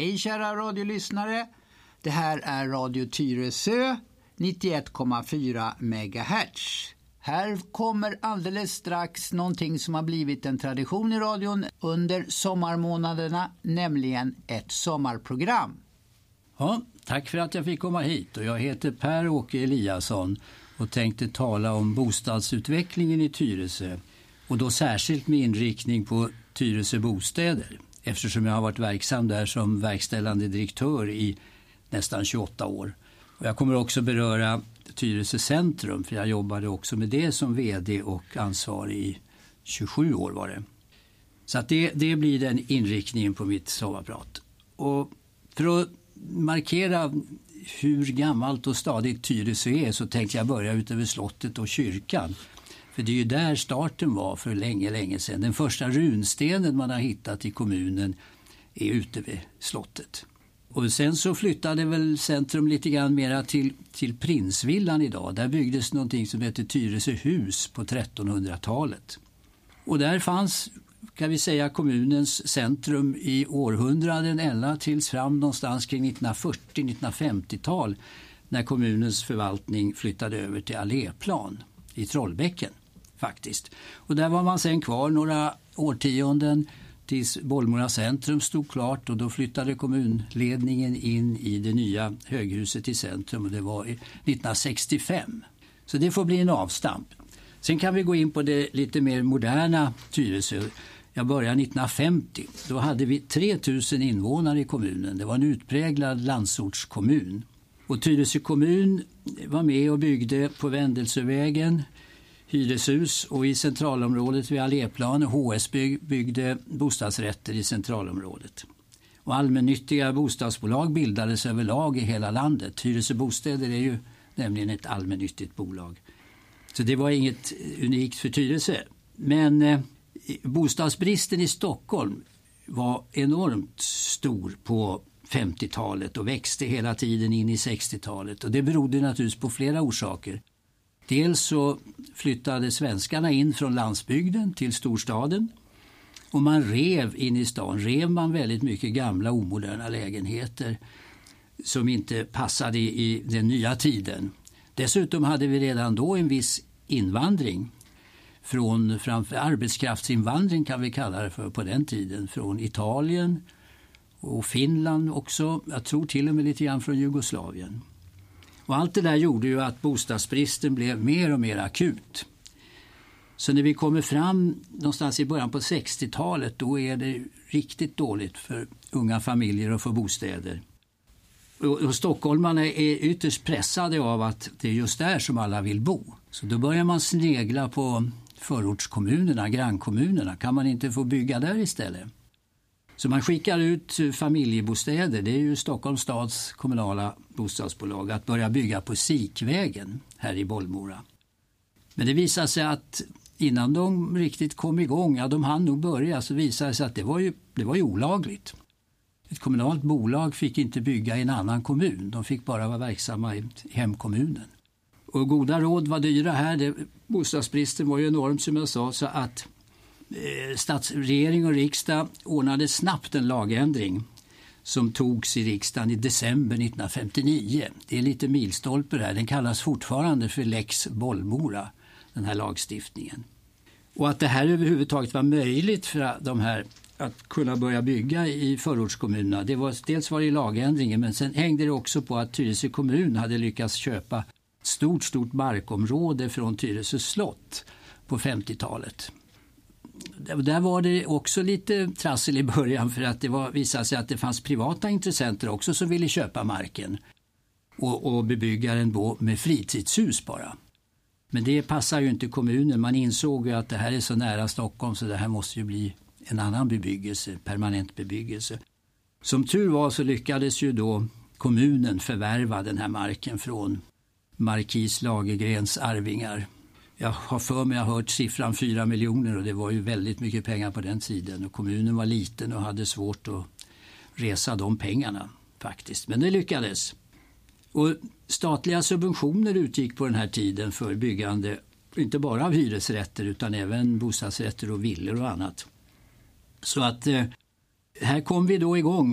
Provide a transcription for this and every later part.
Hej kära radiolyssnare, det här är Radio Tyresö 91,4 MHz. Här kommer alldeles strax någonting som har blivit en tradition i radion under sommarmånaderna, nämligen ett sommarprogram. Ja, tack för att jag fick komma hit och jag heter Per-Åke Eliasson och tänkte tala om bostadsutvecklingen i Tyresö och då särskilt med inriktning på Tyresö bostäder eftersom jag har varit verksam där som verkställande direktör i nästan 28 år. Och jag kommer också beröra Tyresö centrum för jag jobbade också med det som vd och ansvarig i 27 år var det. Så att det blir den inriktningen på mitt sommarprat. Och för att markera hur gammalt och stadigt Tyresö är så tänkte jag börja utöver slottet och kyrkan. För det är ju där starten var för länge sedan. Den första runstenen man har hittat i kommunen är ute vid slottet. Och sen så flyttade väl centrum lite grann mera till Prinsvillan idag. Där byggdes någonting som heter Tyresö hus på 1300-talet. Och där fanns, kan vi säga, kommunens centrum i århundraden ända tills fram någonstans kring 1940-1950-tal när kommunens förvaltning flyttade över till Alléplan i Trollbäcken faktiskt. Och där var man sen kvar några årtionden tills Bollmora centrum stod klart och då flyttade kommunledningen in i det nya höghuset i centrum och det var 1965. Så det får bli en avstamp. Sen kan vi gå in på det lite mer moderna Tyresö. Jag började 1950. Då hade vi 3000 invånare i kommunen. Det var en utpräglad landsortskommun. Och Tyresö kommun var med och byggde på Vändelsövägen hyreshus och i centralområdet vid Alléplan HSB byggde bostadsrätter i centralområdet. Och allmännyttiga bostadsbolag bildades överlag i hela landet. Tyresö bostäder är ju nämligen ett allmännyttigt bolag. Så det var inget unikt för Tyresö. Men bostadsbristen i Stockholm var enormt stor på 50-talet och växte hela tiden in i 60-talet. Och det berodde naturligtvis på flera orsaker. Dels så flyttade svenskarna in från landsbygden till storstaden och man rev in i stan. Rev man väldigt mycket gamla omoderna lägenheter som inte passade i den nya tiden. Dessutom hade vi redan då en viss invandring framför arbetskraftsinvandring kan vi kalla det för på den tiden. Från Italien och Finland också. Jag tror till och med lite grann från Jugoslavien. Och allt det där gjorde ju att bostadsbristen blev mer och mer akut. Så när vi kommer fram någonstans i början på 60-talet då är det riktigt dåligt för unga familjer att få bostäder. Och stockholmarna är ytterst pressade av att det är just där som alla vill bo. Så då börjar man snegla på förortskommunerna, grannkommunerna. Kan man inte få bygga där istället? Så man skickar ut familjebostäder, det är ju Stockholms stads kommunala bostadsbolag, att börja bygga på Sikvägen här i Bollmora. Men det visade sig att innan de riktigt kom igång, de hann nog börja, så visade det sig att det var ju olagligt. Ett kommunalt bolag fick inte bygga i en annan kommun, de fick bara vara verksamma i hemkommunen. Och goda råd var dyra här, bostadsbristen var ju enorm som jag sa, så att statsregering och riksdag ordnade snabbt en lagändring som togs i riksdagen i december 1959. Det är lite milstolper här. Den kallas fortfarande för Lex Bollmora, den här lagstiftningen. Och att det här överhuvudtaget var möjligt för de här att kunna börja bygga i förortskommunerna. Dels var det lagändringen men sen hängde det också på att Tyresö kommun hade lyckats köpa stort markområde från Tyresö slott på 50-talet. Där var det också lite trassel i början för att det visade sig att det fanns privata intressenter också som ville köpa marken och bebygga den med fritidshus bara. Men det passar ju inte kommunen. Man insåg ju att det här är så nära Stockholm så det här måste ju bli en annan bebyggelse, permanent bebyggelse. Som tur var så lyckades ju då kommunen förvärva den här marken från Markis Lagergrens arvingar. Jag har för mig hört siffran 4 miljoner och det var ju väldigt mycket pengar på den tiden. Och kommunen var liten och hade svårt att resa de pengarna faktiskt. Men det lyckades. Och statliga subventioner utgick på den här tiden för byggande, inte bara av hyresrätter utan även bostadsrätter och villor och annat. Så att här kom vi då igång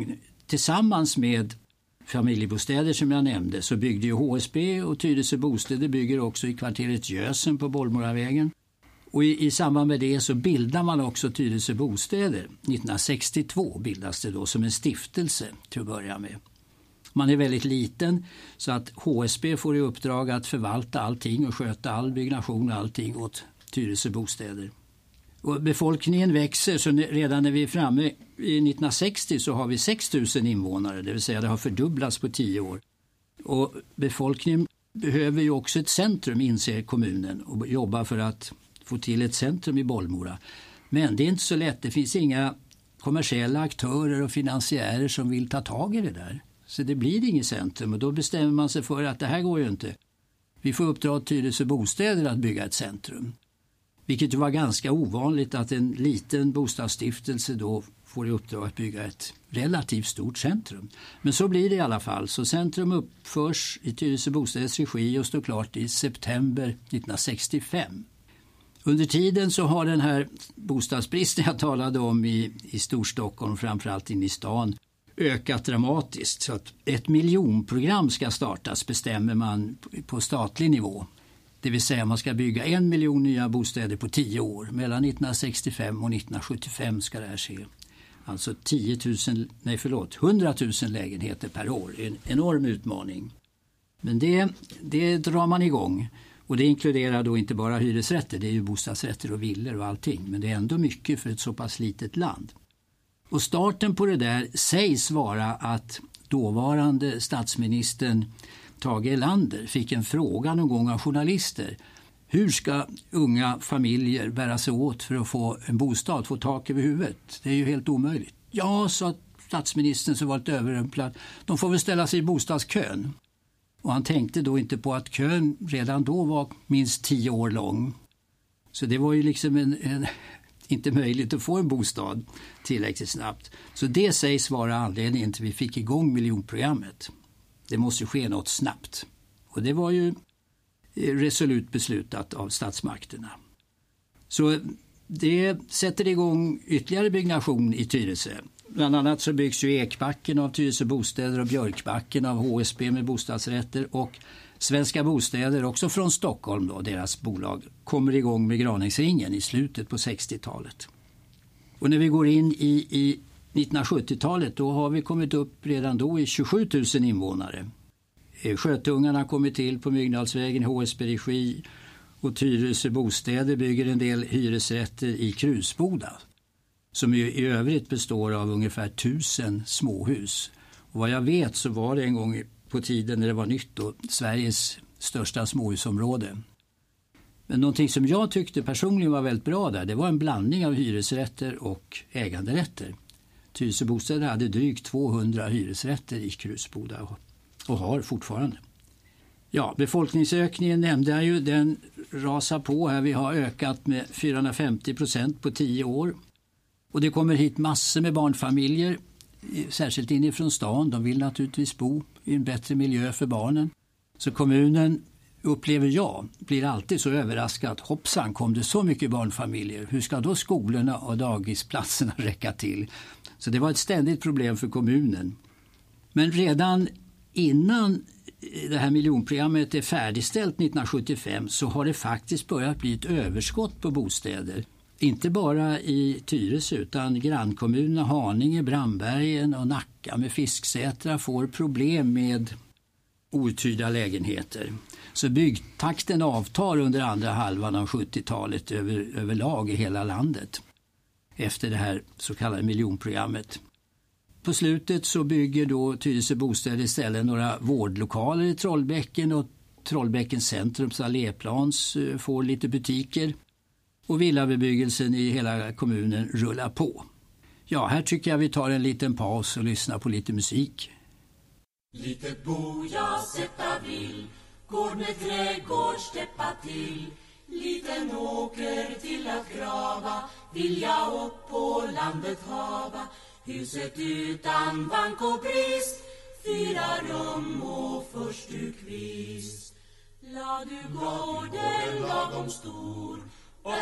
tillsammans med familjebostäder som jag nämnde så byggde ju HSB och Tyresö Bostäder bygger också i kvarteret Gösen på Bollmoravägen. Och i samband med det så bildar man också Tyresö Bostäder. 1962 bildas det då som en stiftelse till att börja med. Man är väldigt liten så att HSB får i uppdrag att förvalta allting och sköta all byggnation och allting åt Tyresö Bostäder. Och befolkningen växer så redan när vi är framme i 1960 så har vi 6 000 invånare, det vill säga det har fördubblats på 10 år. Och befolkningen behöver ju också ett centrum, inser kommunen, och jobbar för att få till ett centrum i Bollmora. Men det är inte så lätt, det finns inga kommersiella aktörer och finansiärer som vill ta tag i det där. Så det blir inget centrum och då bestämmer man sig för att det här går ju inte. Vi får uppdra till Tyresö Bostäder att bygga ett centrum. Vilket var ganska ovanligt att en liten bostadsstiftelse då får i uppdrag att bygga ett relativt stort centrum. Men så blir det i alla fall. Så centrum uppförs i Tyresö Bostäders regi och står klart i september 1965. Under tiden så har den här bostadsbristen jag talade om i Storstockholm, framförallt in i stan, ökat dramatiskt. Så att ett miljonprogram ska startas bestämmer man på statlig nivå. Det vill säga man ska bygga 1 miljon nya bostäder på 10 år. Mellan 1965 och 1975 ska det här ske. Alltså 100 000 lägenheter per år. En enorm utmaning. Men det drar man igång. Och det inkluderar då inte bara hyresrätter. Det är ju bostadsrätter och villor och allting. Men det är ändå mycket för ett så pass litet land. Och starten på det där sägs vara att dåvarande statsministern Tage Erlander fick en fråga någon gång av journalister. Hur ska unga familjer bära sig åt för att få en bostad, få tak över huvudet? Det är ju helt omöjligt. Ja, sa statsministern som var lite överrumplad. De får väl ställa sig i bostadskön. Och han tänkte då inte på att kön redan då var minst 10 år lång. Så det var ju liksom inte möjligt att få en bostad tillräckligt snabbt. Så det sägs vara anledningen till att vi fick igång miljonprogrammet. Det måste ske något snabbt. Och det var ju resolut beslutat av statsmakterna. Så det sätter igång ytterligare byggnation i Tyresö. Bland annat så byggs ju Ekbacken av Tyresö Bostäder och Björkbacken av HSB med bostadsrätter. Och Svenska Bostäder, också från Stockholm då, deras bolag, kommer igång med Graningsringen i slutet på 60-talet. Och när vi går in i 1970-talet då har vi kommit upp redan då i 27 000 invånare. Skötungarna kommer till på Myggnadsvägen i HSB-regi och Tyresö Bostäder bygger en del hyresrätter i Krusboda som ju i övrigt består av ungefär 1000 småhus. Och vad jag vet så var det en gång på tiden när det var nytt då, Sveriges största småhusområde. Men någonting som jag tyckte personligen var väldigt bra där, det var en blandning av hyresrätter och äganderätter. Tyresö Bostäder hade drygt 200 hyresrätter i Krusboda och har fortfarande. Ja, befolkningsökningen nämnde jag ju, den rasar på här. Vi har ökat med 450% på 10 år. Och det kommer hit massor med barnfamiljer, särskilt inifrån stan. De vill naturligtvis bo i en bättre miljö för barnen. Så kommunen, upplever jag, blir alltid så överraskad. Hoppsan, kom det så mycket barnfamiljer. Hur ska då skolorna och dagisplatserna räcka till? Så det var ett ständigt problem för kommunen. Men redan innan det här miljonprogrammet är färdigställt 1975 så har det faktiskt börjat bli ett överskott på bostäder. Inte bara i Tyresö utan grannkommunerna Haninge, Brandbergen och Nacka med Fisksätra får problem med outhyrda lägenheter. Så byggtakten avtar under andra halvan av 70-talet överlag i hela landet efter det här så kallade miljonprogrammet. På slutet så bygger då Tyresö Bostäder istället några vårdlokaler i Trollbäcken och Trollbäckens centrums alléplans får lite butiker. Och villabebyggelsen i hela kommunen rullar på. Ja, här tycker jag vi tar en liten paus och lyssnar på lite musik. Litet bo jag sätta vill, gård med trädgård steppa till. Liten åker till att grava, vill jag upp på landet hava. Huset utan bank och brist, 4 rum och förstukvist. La du gården lagom stor, 8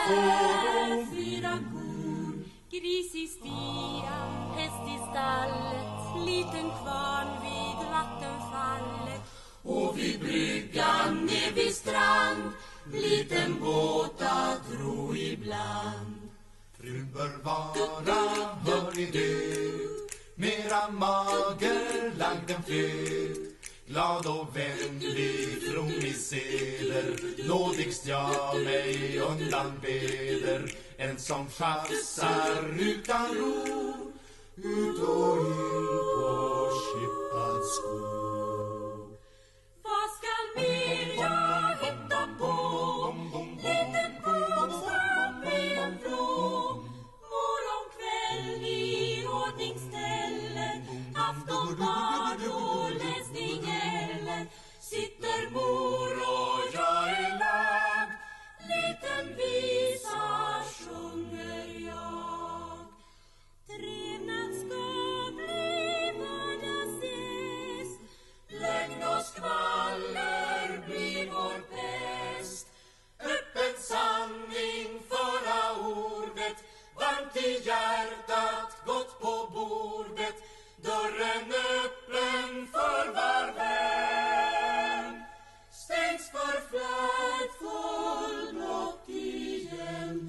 får och 4 kor. Gris i stian, häst i stallet, liten kvarn vid vattenfallet. Och vid bryggan ner vid strand, liten båt att ro ibland. Frun bör vara, hör ni det, mera mager lagd än fler. Glad och vänlig, from i seder, nådigst jag mig undan beder. En som chassar utan ro, ut och in på skippad skog. Vad ska mer jag hitta på? Liten bokstav blir en vrå. Morgon kväll i ordningstället, aftonbad och läsning eller. Sitter mor och jag är lag, liten visa sjunger jag. Trevnad ska bli vardagsgäst, lögn och skvaller blir vår pest. Öppen sanning föra ordet, varmt i hjärtat, gott på bordet. Dörren öppen för var vän, stängs för flärdfull blott igen.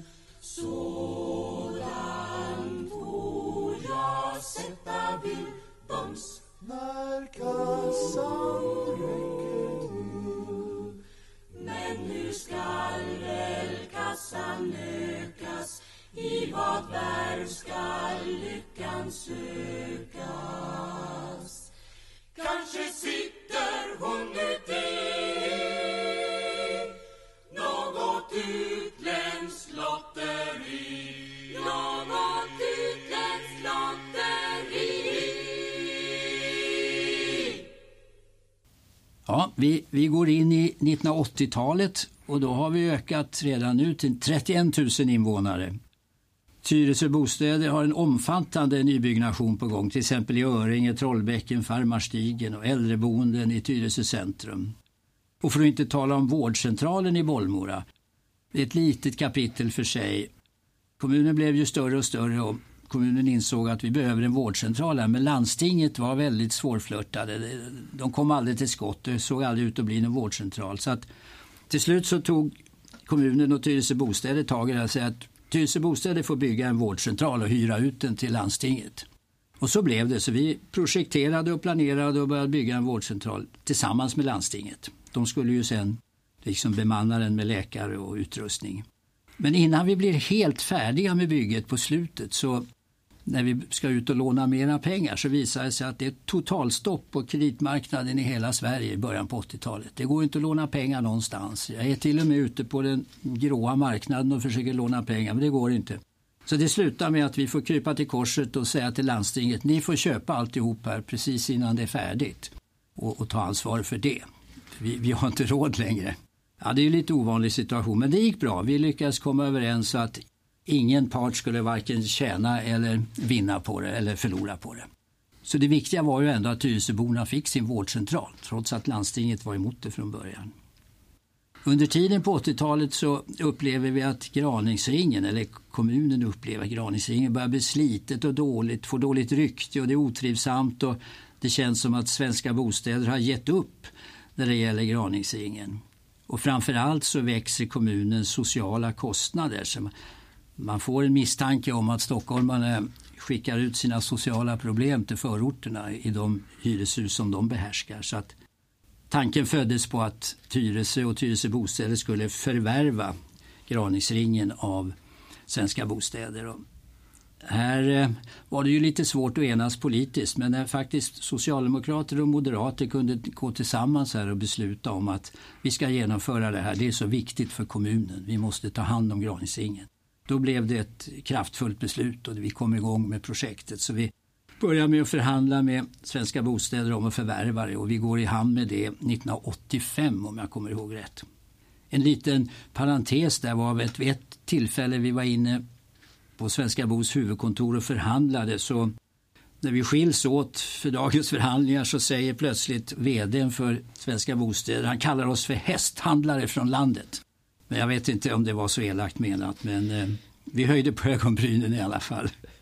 Sådan får jag sätta vill boms när kassan räcker till. Men hur skall väl kassan ökas? I vad värv skall lyckan sökas? Kanske sitter hon ute något utländskt lotteri. Något utländskt lotteri. Ja, vi går in i 1980-talet och då har vi ökat redan nu till 31 000 invånare. Tyresö bostäder har en omfattande nybyggnation på gång, till exempel i Öringe, Trollbäcken, Farmarstigen och äldreboenden i Tyresö centrum. Och för att inte tala om vårdcentralen i Bollmora. Det är ett litet kapitel för sig. Kommunen blev ju större och större och kommunen insåg att vi behöver en vårdcentral här, men landstinget var väldigt svårflörtade. De kom aldrig till skott, det såg aldrig ut att bli en vårdcentral. Så att till slut så tog kommunen och Tyresö bostäder tag i det och sa att Tyresö bostäder får bygga en vårdcentral och hyra ut den till landstinget. Och så blev det, så vi projekterade och planerade och började bygga en vårdcentral tillsammans med landstinget. De skulle ju sen liksom bemanna den med läkare och utrustning. Men innan vi blir helt färdiga med bygget på slutet, så när vi ska ut och låna mera pengar, så visar det sig att det är totalstopp på kreditmarknaden i hela Sverige i början på 80-talet. Det går inte att låna pengar någonstans. Jag är till och med ute på den gråa marknaden och försöker låna pengar, men det går inte. Så det slutar med att vi får krypa till korset och säga till landstinget, ni får köpa alltihop här precis innan det är färdigt och ta ansvar för det. Vi har inte råd längre. Ja, det är ju lite ovanlig situation, men det gick bra. Vi lyckades komma överens så att ingen part skulle varken tjäna eller vinna på det eller förlora på det. Så det viktiga var ju ändå att Tyresöborna fick sin vårdcentral, trots att landstinget var emot det från början. Under tiden på 80-talet så upplever vi att Graningsringen, eller kommunen upplever att Graningsringen börjar bli slitet och dåligt, får dåligt rykte och det är otrivsamt, och det känns som att Svenska bostäder har gett upp när det gäller Graningsringen. Och framförallt så växer kommunens sociala kostnader. Så man får en misstanke om att stockholmarna skickar ut sina sociala problem till förorterna i de hyreshus som de behärskar. Så att tanken föddes på att Tyresö och Tyresö bostäder skulle förvärva Graningsringen av Svenska bostäder. Och här var det ju lite svårt att enas politiskt, men när faktiskt socialdemokrater och moderater kunde gå tillsammans här och besluta om att vi ska genomföra det här, det är så viktigt för kommunen, vi måste ta hand om Graningsringen. Då blev det ett kraftfullt beslut och vi kom igång med projektet, så vi började med att förhandla med Svenska bostäder om att förvärva det, och vi går i hamn med det 1985 om jag kommer ihåg rätt. En liten parentes där var vid ett tillfälle vi var inne på Svenska Bos huvudkontor och förhandlade, så när vi skiljs åt för dagens förhandlingar så säger plötsligt vdn för Svenska bostäder, han kallar oss för hästhandlare från landet. Men jag vet inte om det var så elakt menat, men vi höjde på ögonbrynen i alla fall.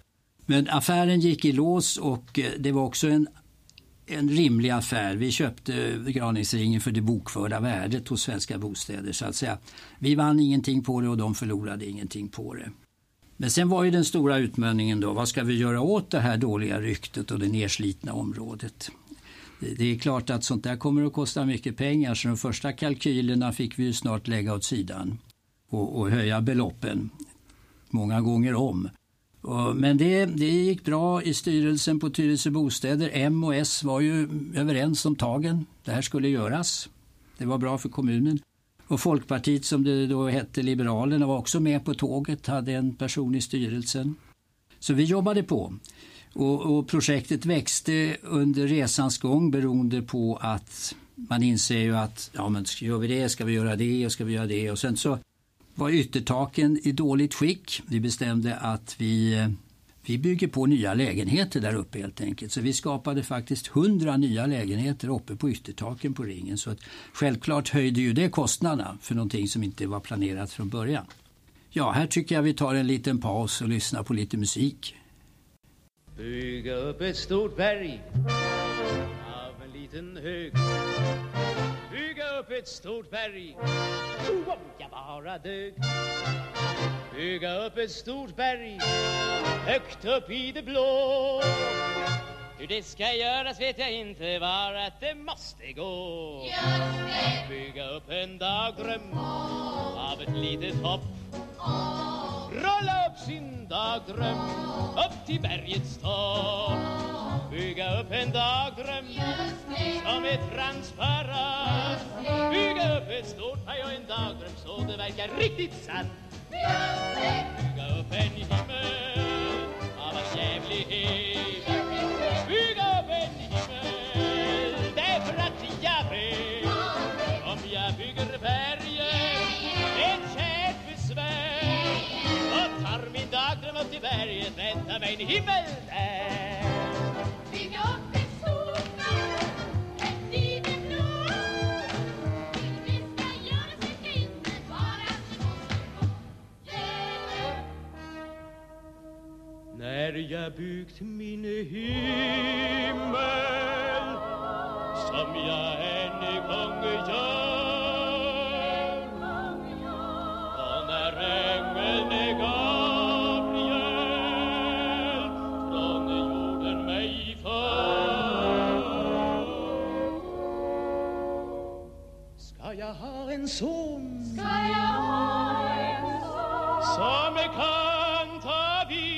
Men affären gick i lås och det var också en rimlig affär. Vi köpte begravningsringen för det bokförda värdet hos Svenska Bostäder så att säga. Vi vann ingenting på det och de förlorade ingenting på det. Men sen var ju den stora utmaningen då, vad ska vi göra åt det här dåliga ryktet och det nedslitna området? Det är klart att sånt där kommer att kosta mycket pengar, så de första kalkylerna fick vi ju snart lägga åt sidan och höja beloppen många gånger om. Men det gick bra i styrelsen på Tyresö Bostäder. M och S var ju överens om tagen. Det här skulle göras. Det var bra för kommunen. Och Folkpartiet, som det då hette, Liberalerna, var också med på tåget, hade en person i styrelsen. Så vi jobbade på. Och projektet växte under resans gång beroende på att man inser ju att ja, men gör vi det, ska vi göra det och ska vi göra det. Och sen så var yttertaken i dåligt skick. Vi bestämde att vi bygger på nya lägenheter där uppe helt enkelt. Så vi skapade faktiskt 100 nya lägenheter uppe på yttertaken på Ringen. Så att självklart höjde ju det kostnaderna för någonting som inte var planerat från början. Ja, här tycker jag vi tar en liten paus och lyssnar på lite musik. Bygga upp ett stort berg av en liten hög. Bygga upp ett stort berg, om jag bara dög. Bygga upp ett stort berg högt upp i det blå. Hur det ska göras vet jag inte, bara att det måste gå. Bygga upp en dagdröm av ett litet hopp. Rulla upp sin dagdröm upp till bergets topp. Bygga upp en dagdröm som är transparent. Bygga upp ett stort berg och en dagdröm så det verkar riktigt sant. Bygga upp en himmel av en jävlighet. Bygga upp en himmel därför att jag vet om jag bygger berget ett kärt besvär och tar min dagdröm upp till berget, väntar mig en himmel där. Bygga upp ett stort berg, ett litet blå. Hur det ska göras vet jag inte, bara att det måste gå. När jag byggt min himmel som jag än en gång gör, och när ängeln Gabriel från jorden mig för, ska jag ha en son, Ska jag ha en son som kan ta vid.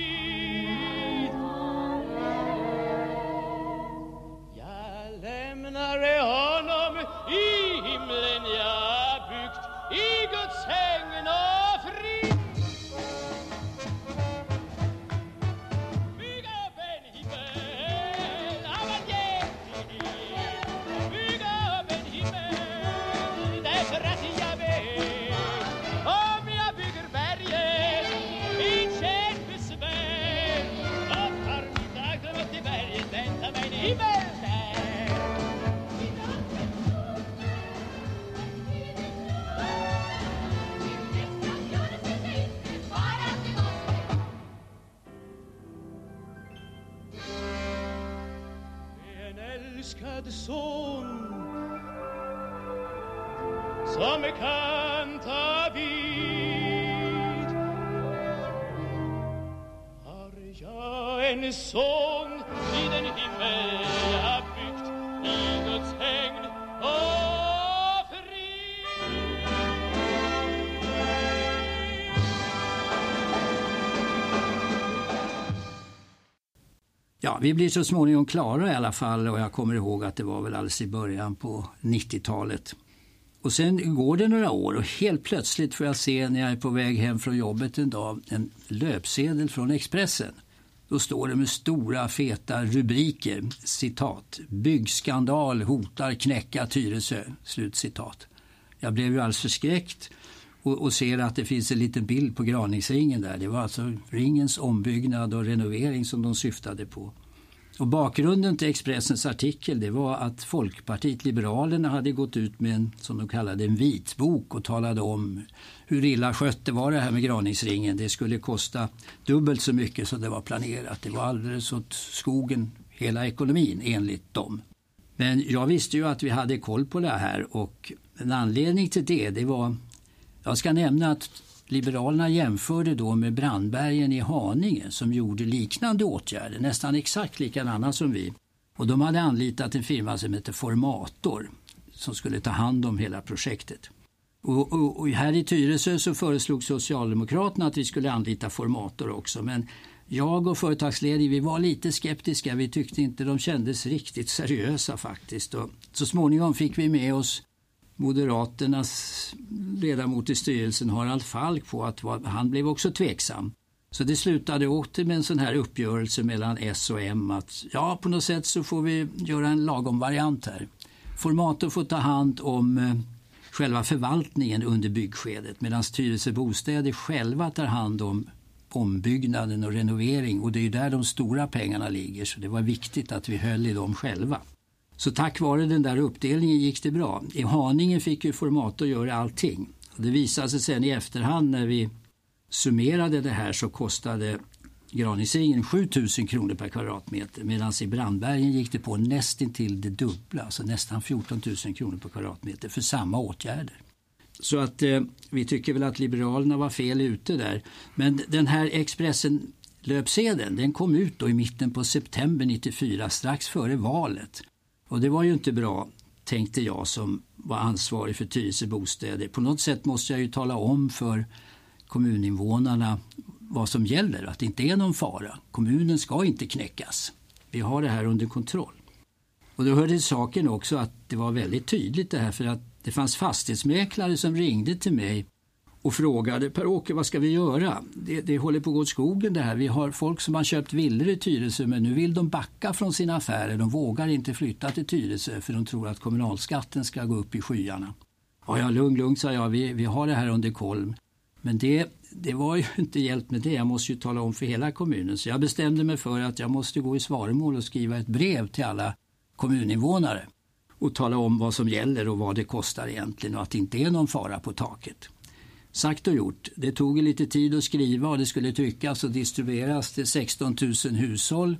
Jag lämnar honom i himlen jag byggt i Guds hägn och frid. Bygga upp en himmel av en jävlighet. Bygga upp en himmel därför att jag vet om jag bygger berget mitt kärt besvär och tar min dagdröm upp till berget, väntar mig en himmel där. En älskad son som kan ta vid. Har jag en son i den himmel jag byggt i Guds hägn och frid. Ja, vi blir så småningom klara i alla fall, och jag kommer ihåg att det var väl alldeles i början på 90-talet. Och sen går det några år och helt plötsligt får jag se när jag är på väg hem från jobbet en dag en löpsedel från Expressen. Då står det med stora feta rubriker, citat, byggskandal hotar knäcka Tyresö, slutcitat. Jag blev ju alldeles förskräckt och ser att det finns en liten bild på gravningsringen där. Det var alltså ringens ombyggnad och renovering som de syftade på. Och bakgrunden till Expressens artikel det var att Folkpartiet Liberalerna hade gått ut med en, som de kallade en vitbok och talade om hur illa skött det var det här med Graningsringen. Det skulle kosta dubbelt så mycket som det var planerat. Det var alldeles åt skogen hela ekonomin enligt dem. Men jag visste ju att vi hade koll på det här och en anledning till det var, jag ska nämna att Liberalerna jämförde då med Brandbergen i Haninge som gjorde liknande åtgärder, nästan exakt likadana som vi. Och de hade anlitat en firma som heter Formator som skulle ta hand om hela projektet. Och här i Tyresö så föreslog Socialdemokraterna att vi skulle anlita Formator också. Men jag och företagsledningen vi var lite skeptiska. Vi tyckte inte de kändes riktigt seriösa faktiskt. Och så småningom fick vi med oss Moderaternas ledamot i styrelsen Harald Falk på att han blev också tveksam. Så det slutade åter med en sån här uppgörelse mellan S och M att ja, på något sätt så får vi göra en lagom variant här. Formator får ta hand om själva förvaltningen under byggskedet medan Tyresö Bostäder själva tar hand om ombyggnaden och renovering och det är ju där de stora pengarna ligger så det var viktigt att vi höll i dem själva. Så tack vare den där uppdelningen gick det bra. I Haninge fick ju Formator göra allting. Och det visade sig sen i efterhand när vi summerade det här så kostade Graningsringen 7 000 kronor per kvadratmeter medan i Brandbergen gick det på nästintill det dubbla, alltså nästan 14 000 kronor per kvadratmeter för samma åtgärder. Så att vi tycker väl att Liberalerna var fel ute där. Men den här Expressen-löpsedeln den kom ut då i mitten på september 94 strax före valet. Och det var ju inte bra, tänkte jag som var ansvarig för Tyresö Bostäder. På något sätt måste jag ju tala om för kommuninvånarna vad som gäller, att det inte är någon fara. Kommunen ska inte knäckas. Vi har det här under kontroll. Och då hörde saken också att det var väldigt tydligt det här för att det fanns fastighetsmäklare som ringde till mig och frågade Per-Åke, vad ska vi göra? Det håller på att gå åt skogen det här. Vi har folk som har köpt villor i Tyresö men nu vill de backa från sina affärer. De vågar inte flytta till Tyresö för de tror att kommunalskatten ska gå upp i skyarna. Ja, lugn, sa jag. Vi har det här under koll. Men det var ju inte hjälpt med det. Jag måste ju tala om för hela kommunen. Så jag bestämde mig för att jag måste gå i svaromål och skriva ett brev till alla kommuninvånare och tala om vad som gäller och vad det kostar egentligen och att det inte är någon fara på taket. Sagt och gjort. Det tog lite tid att skriva och det skulle tryckas och distribueras till 16 000 hushåll.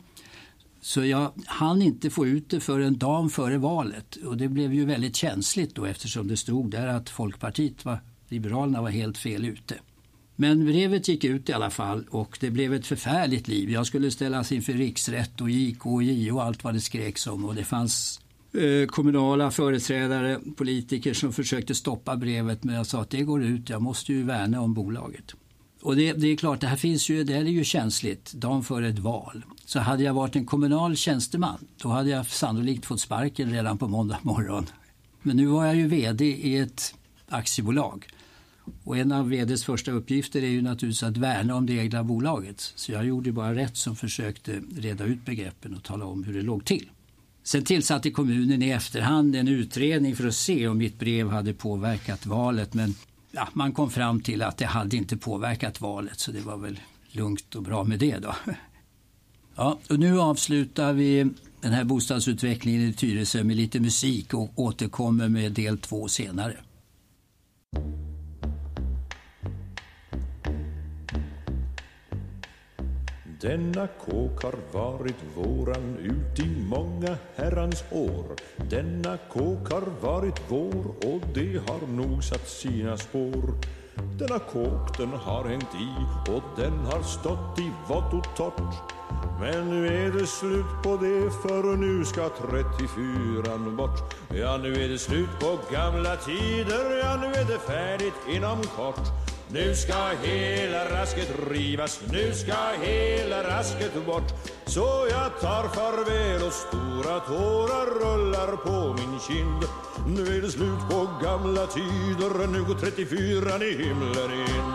Så jag hann inte få ut det för en dag före valet. Och det blev ju väldigt känsligt då eftersom det stod där att Folkpartiet Liberalerna var helt fel ute. Men brevet gick ut i alla fall och det blev ett förfärligt liv. Jag skulle ställas inför riksrätt och JK och JO och allt vad det skreks om. Och det fanns kommunala företrädare, politiker som försökte stoppa brevet men jag sa att det går ut, jag måste ju värna om bolaget. Och det är klart, det är ju känsligt, dagen före ett val. Så hade jag varit en kommunal tjänsteman, då hade jag sannolikt fått sparken redan på måndag morgon. Men nu var jag ju vd i ett aktiebolag. Och en av vd:s första uppgifter är ju naturligtvis att värna om det egna bolaget. Så jag gjorde bara rätt som försökte reda ut begreppen och tala om hur det låg till. Sen tillsatte kommunen i efterhand en utredning för att se om mitt brev hade påverkat valet. Men ja, man kom fram till att det hade inte påverkat valet så det var väl lugnt och bra med det då. Ja, och nu avslutar vi den här bostadsutvecklingen i Tyresö med lite musik och återkommer med del 2 senare. Denna kåk har varit våran ut i många herrans år. Denna kåk har varit vår och det har nog satt sina spår. Denna kåk den har hängt i och den har stått i vått och torrt. Men nu är det slut på det för nu ska 34 bort. Ja, nu är det slut på gamla tider, ja nu är det färdigt inom kort. Nu ska hela rasket rivas, nu ska hela rasket bort. Så jag tar farväl och stora tårar rullar på min kind. Nu är det slut på gamla tider, nu går 34 i himlen in.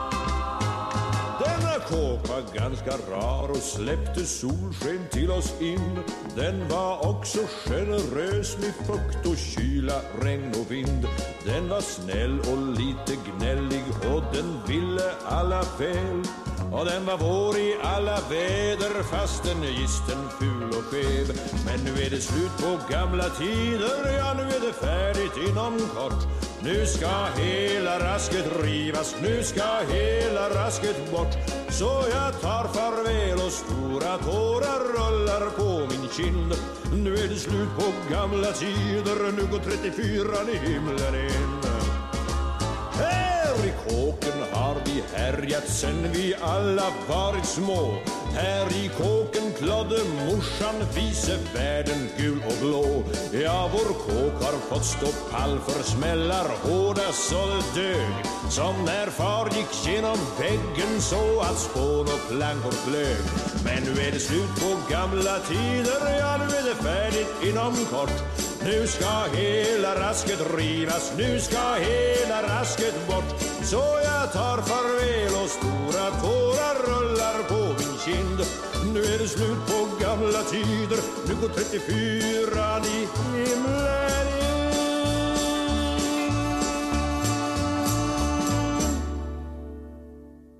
Denna kåk var ganska rar och släppte solsken till oss in. Den var också generös med fukt och kyla, regn och vind. Den var snäll och lite gnällig och den ville alla väl. och den var vår i alla väder, fastän gisten ful och skev. Men nu är det slut på gamla tider, ja nu är det färdigt inom kort. Nu ska hela rasket rivas, nu ska hela rasket bort. Så jag tar farväl och stora tårar rullar på min kind. Nu är det slut på gamla tider, nu går 34 i himlen in. Här i kåken har vi härjat sen vi alla varit små. Här i kåken klodde morsan vise världen gul och blå. Ja, vår kåk har fått stå pall för smällar hårda så det dög. Som när far gick genom väggen så att spån och plankor flög. Men nu är det slut på gamla tider, ja nu är det färdigt inom kort. Nu ska hela rasket rivas, nu ska hela rasket bort. Så jag tar farväl och stora tårar rullar på min kind. Nu är det slut på gamla tider, nu går 34 i himlen.